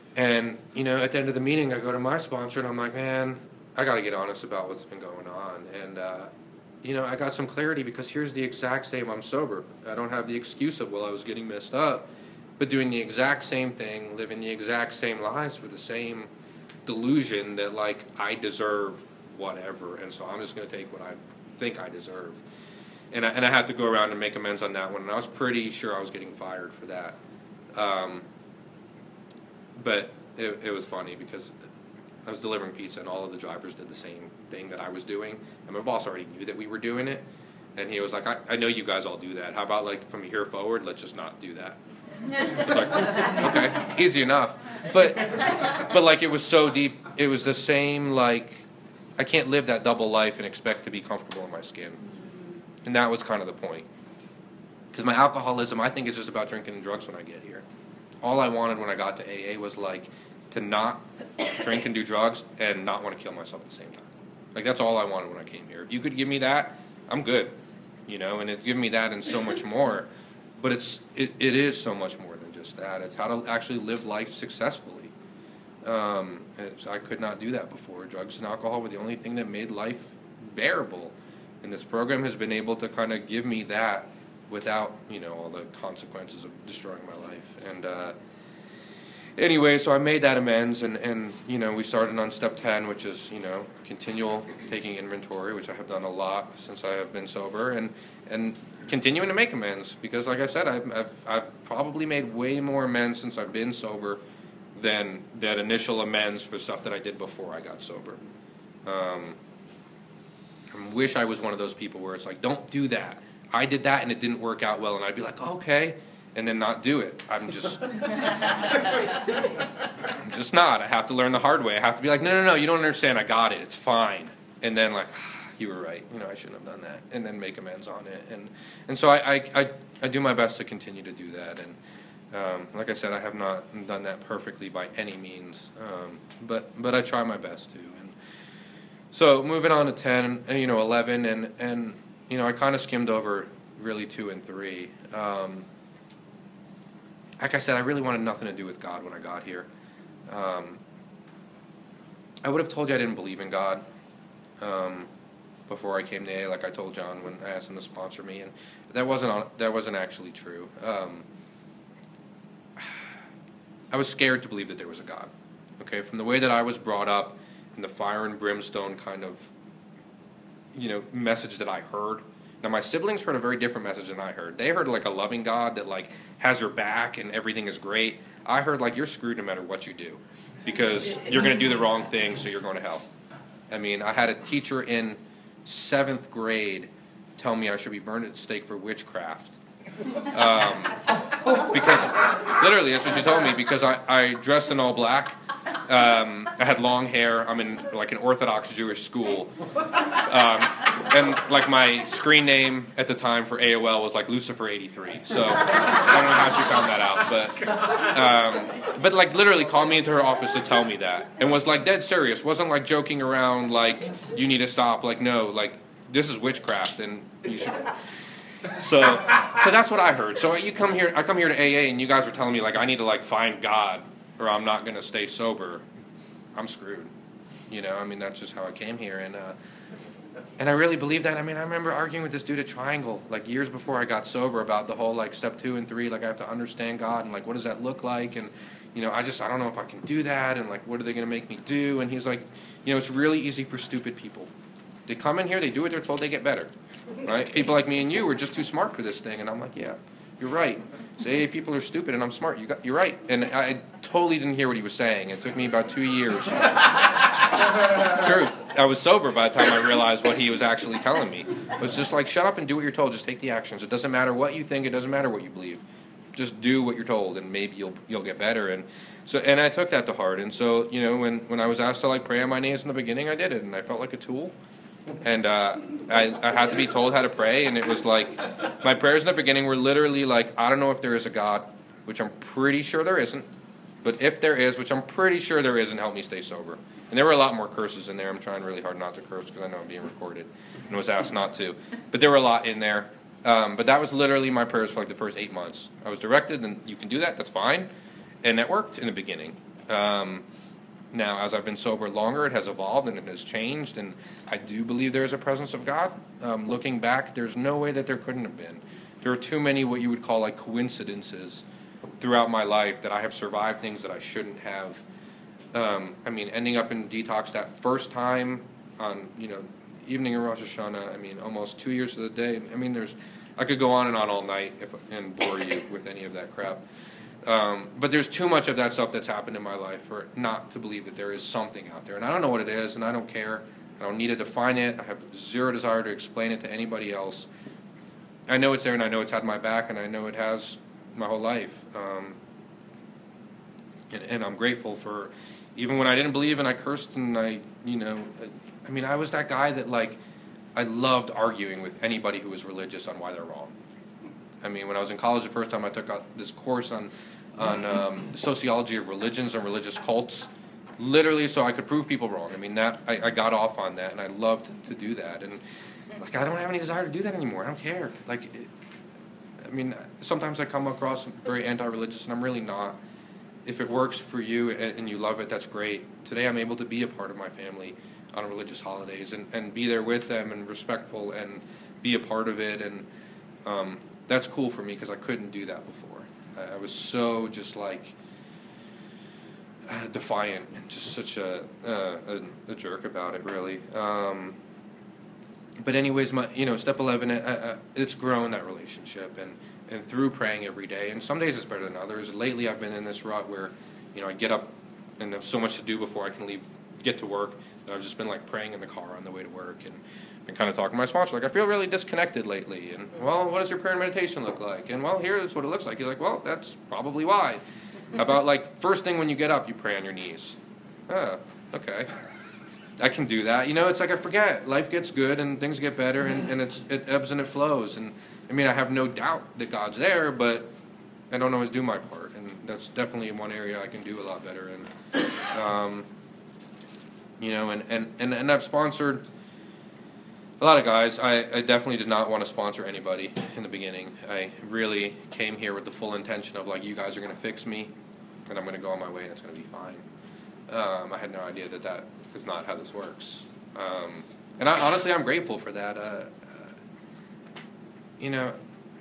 Speaker 2: And, you know, at the end of the meeting, I go to my sponsor, and I'm like, man, I got to get honest about what's been going on. And, uh, you know, I got some clarity because here's the exact same. I'm sober. I don't have the excuse of, well, I was getting messed up. But doing the exact same thing, living the exact same lives for the same delusion that, like, I deserve whatever. And so I'm just going to take what I think I deserve. And I, and I had to go around and make amends on that one. And I was pretty sure I was getting fired for that. Um, but it, it was funny because I was delivering pizza and all of the drivers did the same thing that I was doing. And my boss already knew that we were doing it. And he was like, I, I know you guys all do that. How about, like, from here forward, let's just not do that. It's like, okay, easy enough. But, but like, it was so deep. It was the same, like, I can't live that double life and expect to be comfortable in my skin. And that was kind of the point. Because my alcoholism, I think, is just about drinking and drugs when I get here. All I wanted when I got to A A was, like, to not drink and do drugs and not want to kill myself at the same time. Like, that's all I wanted when I came here. If you could give me that, I'm good. You know, and it given me that and so much more. But it's it, it is so much more than just that. It's how to actually live life successfully. Um, it's, I could not do that before. Drugs and alcohol were the only thing that made life bearable. And this program has been able to kind of give me that without, you know, all the consequences of destroying my life. And uh, anyway, so I made that amends, and, and, you know, we started on step ten, which is, you know, continual taking inventory, which I have done a lot since I have been sober, and and continuing to make amends, because, like I said, I've, I've, I've probably made way more amends since I've been sober than that initial amends for stuff that I did before I got sober. Um, I wish I was one of those people where it's like, don't do that. I did that and it didn't work out well, and I'd be like, okay, and then not do it. I'm just, I'm just not. I have to learn the hard way. I have to be like, no, no, no, you don't understand. I got it. It's fine. And then like, you were right. You know, I shouldn't have done that. And then make amends on it. And and so I I, I, I do my best to continue to do that. And um, like I said, I have not done that perfectly by any means. Um, but but I try my best to. And so moving on to ten, you know, eleven, and and you know, I kind of skimmed over really two and three. Um, like I said, I really wanted nothing to do with God when I got here. Um, I would have told you I didn't believe in God um, before I came to A A, like I told John when I asked him to sponsor me, and that wasn't on, that wasn't actually true. Um, I was scared to believe that there was a God. Okay, from the way that I was brought up, and the fire and brimstone kind of, you know, message that I heard. Now, my siblings heard a very different message than I heard. They heard, like, a loving God that, like, has your back and everything is great. I heard, like, you're screwed no matter what you do because you're going to do the wrong thing, so you're going to hell. I mean, I had a teacher in seventh grade tell me I should be burned at the stake for witchcraft. Um, because, literally, that's what she told me, because I, I dressed in all black. Um, I had long hair. I'm in, like, an Orthodox Jewish school. Um, and, like, my screen name at the time for A O L was, like, Lucifer eighty-three. So, I don't know how she found that out. But, um, but like, literally called me into her office to tell me that. And was, like, dead serious. Wasn't, like, joking around, like, you need to stop. Like, no, like, this is witchcraft, and you should... So, so that's what I heard. So you come here, I come here to A A, and you guys are telling me, like, I need to, like, find God, or I'm not going to stay sober. I'm screwed. You know, I mean, that's just how I came here. And uh, and I really believe that. I mean, I remember arguing with this dude at Triangle, like, years before I got sober about the whole, like, step two and three, like, I have to understand God, and, like, what does that look like? And, you know, I just, I don't know if I can do that, and, like, what are they going to make me do? And he's like, you know, it's really easy for stupid people. They come in here, they do what they're told, they get better. Right? People like me and you are just too smart for this thing. And I'm like, yeah, you're right. Say, hey, people are stupid, and I'm smart. You got, you're right. And I totally didn't hear what he was saying. It took me about two years. Truth. I was sober by the time I realized what he was actually telling me. It was just like, shut up and do what you're told. Just take the actions. It doesn't matter what you think. It doesn't matter what you believe. Just do what you're told, and maybe you'll you'll get better. And so, and I took that to heart. And so, you know, when, when I was asked to, like, pray on my knees in the beginning, I did it, and I felt like a tool. And uh, I, I had to be told how to pray, and it was like, my prayers in the beginning were literally like, I don't know if there is a God, which I'm pretty sure there isn't, but if there is, which I'm pretty sure there isn't, help me stay sober. And there were a lot more curses in there. I'm trying really hard not to curse because I know I'm being recorded and was asked not to. But there were a lot in there. Um, but that was literally my prayers for like the first eight months. I was directed, and you can do that, that's fine. And that worked in the beginning. Um, now, as I've been sober longer, it has evolved and it has changed, and I do believe there is a presence of God. Um, looking back, there's no way that there couldn't have been. There are too many what you would call like coincidences throughout my life that I have survived things that I shouldn't have. Um, I mean, ending up in detox that first time on, you know, evening of Rosh Hashanah, I mean, almost two years to the day. I mean, there's, I could go on and on all night if, and bore you with any of that crap. Um, but there's too much of that stuff that's happened in my life for not to believe that there is something out there. And I don't know what it is, and I don't care. I don't need to define it. I have zero desire to explain it to anybody else. I know it's there, and I know it's had my back, and I know it has my whole life. Um, and, and I'm grateful for, even when I didn't believe and I cursed and I, you know, I mean, I was that guy that, like, I loved arguing with anybody who was religious on why they're wrong. I mean, when I was in college the first time, I took out this course on on um, sociology of religions and religious cults, literally so I could prove people wrong. I mean, that I, I got off on that, and I loved to do that. And, like, I don't have any desire to do that anymore. I don't care. Like, it, I mean, sometimes I come across very anti-religious, and I'm really not. If it works for you and, and you love it, that's great. Today I'm able to be a part of my family on religious holidays and, and be there with them and respectful and be a part of it. And um, that's cool for me because I couldn't do that before. I, I was so just like uh, defiant and just such a, uh, a, a jerk about it, really. Um, but anyways, my you know, step eleven, uh, uh, it's grown, that relationship, and, and through praying every day. And some days it's better than others. Lately I've been in this rut where, you know, I get up and there's so much to do before I can leave, get to work. And I've just been like praying in the car on the way to work and been kind of talking to my sponsor. Like, I feel really disconnected lately. And, well, what does your prayer and meditation look like? And, well, here's what it looks like. He's like, well, that's probably why. How about, like, first thing when you get up, you pray on your knees. Oh, okay. I can do that. You know, it's like I forget. Life gets good and things get better and, and it's, it ebbs and it flows. And, I mean, I have no doubt that God's there, but I don't always do my part. And that's definitely one area I can do a lot better in. Um, you know, and, and, and, and I've sponsored a lot of guys. I, I definitely did not want to sponsor anybody in the beginning. I really came here with the full intention of, like, you guys are going to fix me, and I'm going to go on my way, and it's going to be fine. Um, I had no idea that that is not how this works. Um, and I, honestly, I'm grateful for that. Uh, uh, you know,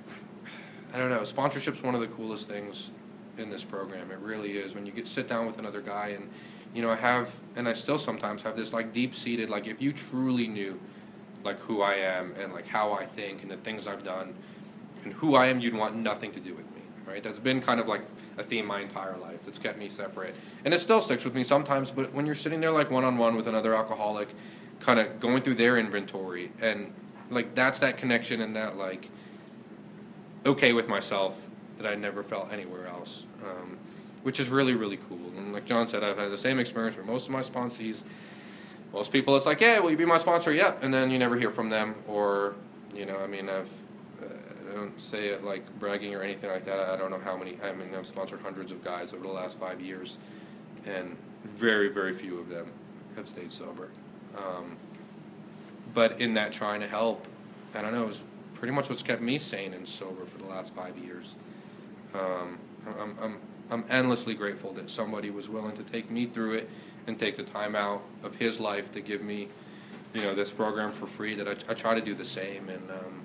Speaker 2: I don't know. Sponsorship's one of the coolest things in this program. It really is. When you get sit down with another guy, and you know, I have, and I still sometimes have this like deep-seated, like, if you truly knew, like, who I am and like how I think and the things I've done and who I am, you'd want nothing to do with me. Right? That's been kind of like a theme my entire life. That's kept me separate, and it still sticks with me sometimes. But when you're sitting there like one-on-one with another alcoholic, kind of going through their inventory, and like that's that connection and that like okay with myself that I never felt anywhere else, um, which is really, really cool. And like John said, I've had the same experience with most of my sponsees. Most people, it's like, yeah, will you be my sponsor? Yep. And then you never hear from them, or, you know, I mean, I've, uh, I don't say it like bragging or anything like that. I don't know how many, I mean, I've sponsored hundreds of guys over the last five years, and very, very few of them have stayed sober. Um, but in that trying to help, I don't know, it was pretty much what's kept me sane and sober for the last five years. Um, I'm, I'm, I'm endlessly grateful that somebody was willing to take me through it and take the time out of his life to give me, you know, this program for free. That I, I try to do the same. And um,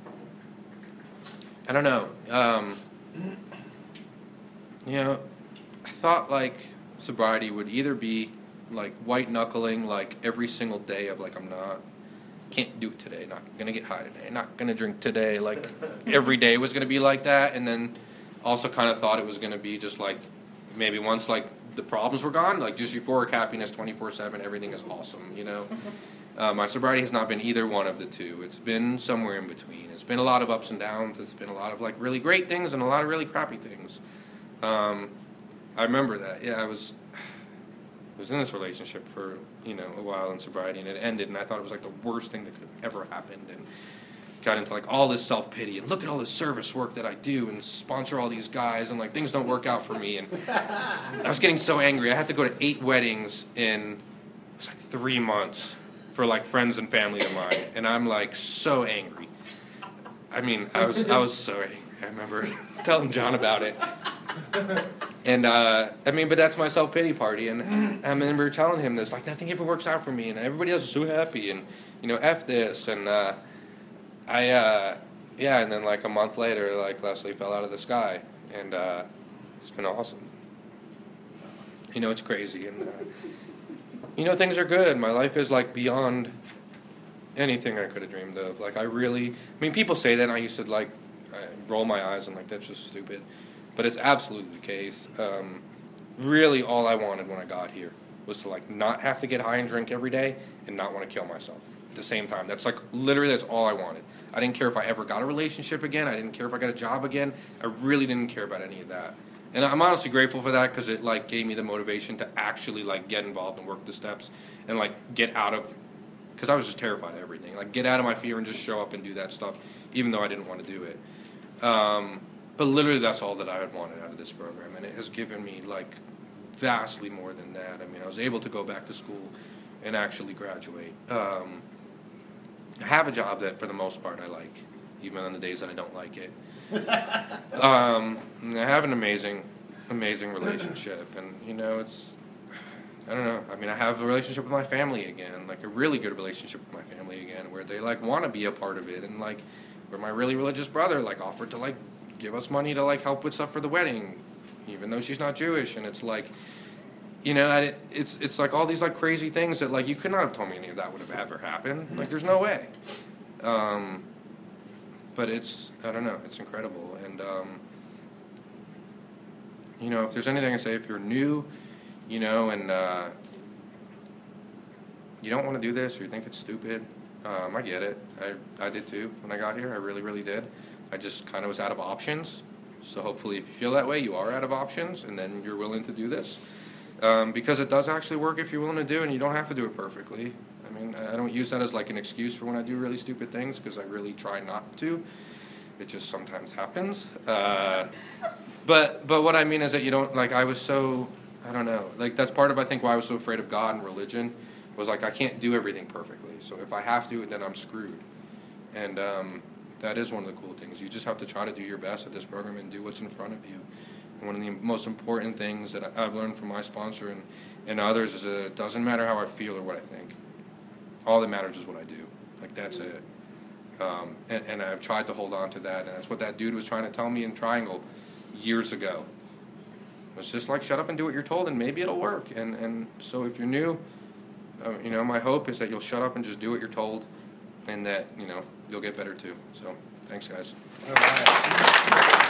Speaker 2: I don't know, um, you know, I thought like sobriety would either be like white knuckling, like every single day of like I'm not. Can't do it today, not gonna get high today, not gonna drink today, like every day was gonna be like that. And then also kind of thought it was gonna be just like maybe once like the problems were gone, like just euphoric happiness twenty-four seven, everything is awesome, you know. Uh, my sobriety has not been either one of the two. It's been somewhere in between. It's been a lot of ups and downs. It's been a lot of like really great things and a lot of really crappy things. Um, I remember that. Yeah, I was I was in this relationship for, you know, a while in sobriety, and it ended, and I thought it was like the worst thing that could have ever happened, and got into like all this self-pity, and look at all this service work that I do, and sponsor all these guys, and like things don't work out for me, and I was getting so angry. I had to go to eight weddings in, it was like three months for like friends and family of mine, and I'm like so angry. I mean, I was I was so angry. I remember telling John about it. And, uh, I mean, but that's my self-pity party. And I remember telling him this, like, nothing ever works out for me. And everybody else is so happy. And, you know, F this. And uh, I, uh, yeah, and then, like, a month later, like, Leslie fell out of the sky. And uh, it's been awesome. You know, it's crazy. And, uh, you know, things are good. My life is, like, beyond anything I could have dreamed of. Like, I really, I mean, people say that, and I used to, like, I roll my eyes and, like, that's just stupid. But it's absolutely the case. Um, really, all I wanted when I got here was to, like, not have to get high and drink every day and not want to kill myself at the same time. That's, like, literally that's all I wanted. I didn't care if I ever got a relationship again. I didn't care if I got a job again. I really didn't care about any of that. And I'm honestly grateful for that because it, like, gave me the motivation to actually, like, get involved and work the steps and, like, get out of, because I was just terrified of everything. Like, get out of my fear and just show up and do that stuff, even though I didn't want to do it. Um, But literally that's all that I had wanted out of this program, and it has given me, like, vastly more than that. I mean, I was able to go back to school and actually graduate. Um, I have a job that, for the most part, I like, even on the days that I don't like it. um, and I have an amazing, amazing relationship, and, you know, it's, I don't know, I mean, I have a relationship with my family again, like, a really good relationship with my family again, where they, like, want to be a part of it, and, like, where my really religious brother, like, offered to, like, give us money to, like, help with stuff for the wedding, even though she's not Jewish. And it's like, you know, it, it's it's like all these, like, crazy things that, like, you could not have told me any of that would have ever happened. Like, there's no way. Um, but it's, I don't know, it's incredible. And, um, you know, if there's anything I say, if you're new, you know, and uh, you don't want to do this or you think it's stupid, um, I get it. I, I did too when I got here. I really, really did. I just kind of was out of options. So hopefully if you feel that way, you are out of options, and then you're willing to do this. Um, because it does actually work if you're willing to do it, and you don't have to do it perfectly. I mean, I don't use that as, like, an excuse for when I do really stupid things, because I really try not to. It just sometimes happens. Uh, but but what I mean is that you don't, like, I was so, I don't know. Like, that's part of, I think, why I was so afraid of God and religion, was, like, I can't do everything perfectly. So if I have to, then I'm screwed. And, um... that is one of the cool things. You just have to try to do your best at this program and do what's in front of you. And one of the most important things that I've learned from my sponsor and, and others is that it doesn't matter how I feel or what I think. All that matters is what I do. Like, that's it. Um, and, and I've tried to hold on to that, and that's what that dude was trying to tell me in Triangle years ago. It's just like, shut up and do what you're told, and maybe it'll work. And, and so if you're new, uh, you know, my hope is that you'll shut up and just do what you're told, and that, you know, you'll get better too. So, thanks, guys.
Speaker 1: All right.